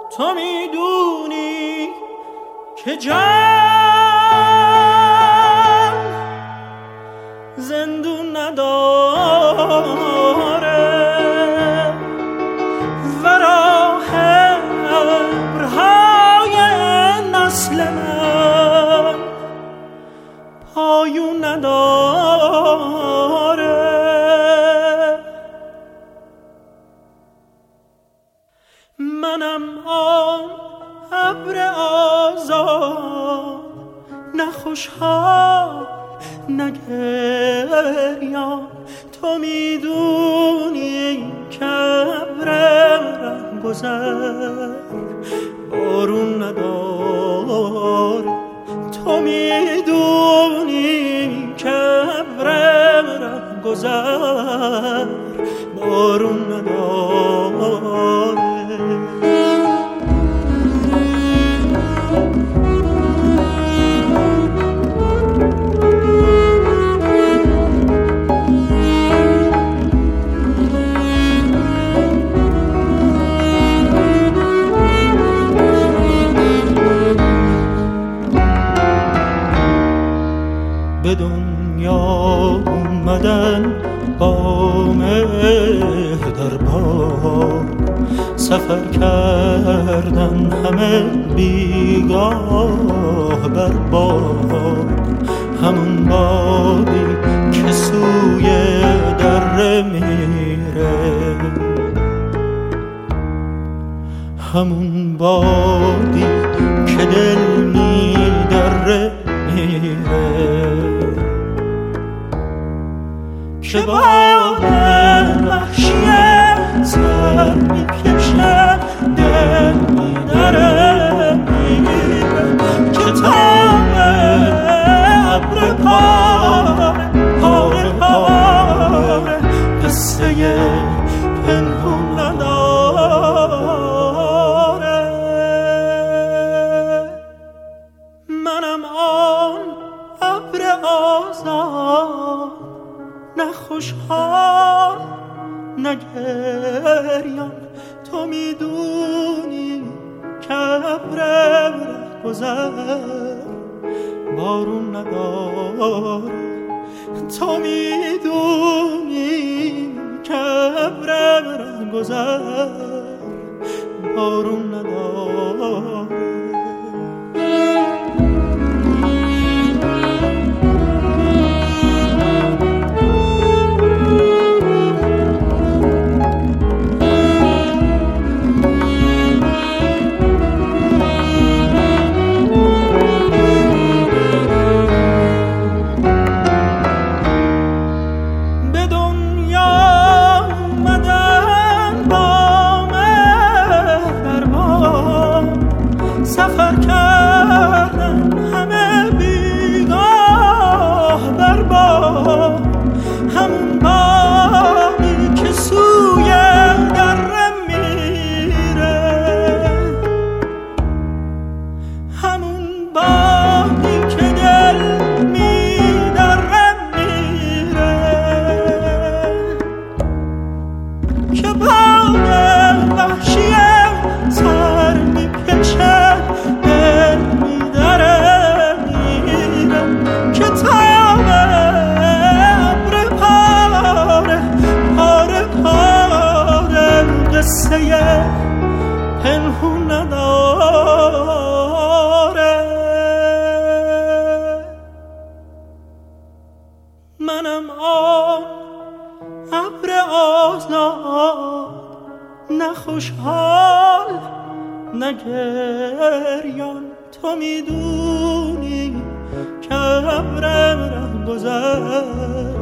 تو میدونی که جان زندون نداره و راه ابرهای نسل من پایون نداره. منم آن ابر آزاد، نه خوشحال نه گریان. تو میدونی که ابر رهگذر بارون نداره. تو میدونی که ابر رهگذر بارون نداره. به دنیا اومدن با مهر در بار، سفر کردن همه بیگاه بر باد. همون بادی که سوی دره میره، همون بادی که دل میدره میره. که باد وحشیه سر میکشه دل میدره میره. که تاب ابر پاره پاره پاره قصه پنهون نداره. منم آن ابر آزاد، نه خوشحال نه گریان. تو میدونی که ابر گذر بارون نداره. تو میدونی که ابر گذر بارون نداره. سفر کردن همه بیگاه بر باد، همون بادی که سوی دره میره، همون بادی که دل میدره میره. که باد وحشیه سر میکشه دل میدره میره. که تاب ابر پاره پاره پاره قصه پنهون نداره. منم آن ابر آزاد، نه خوشحال نه گریان. تو میدونی که ابر رهگذر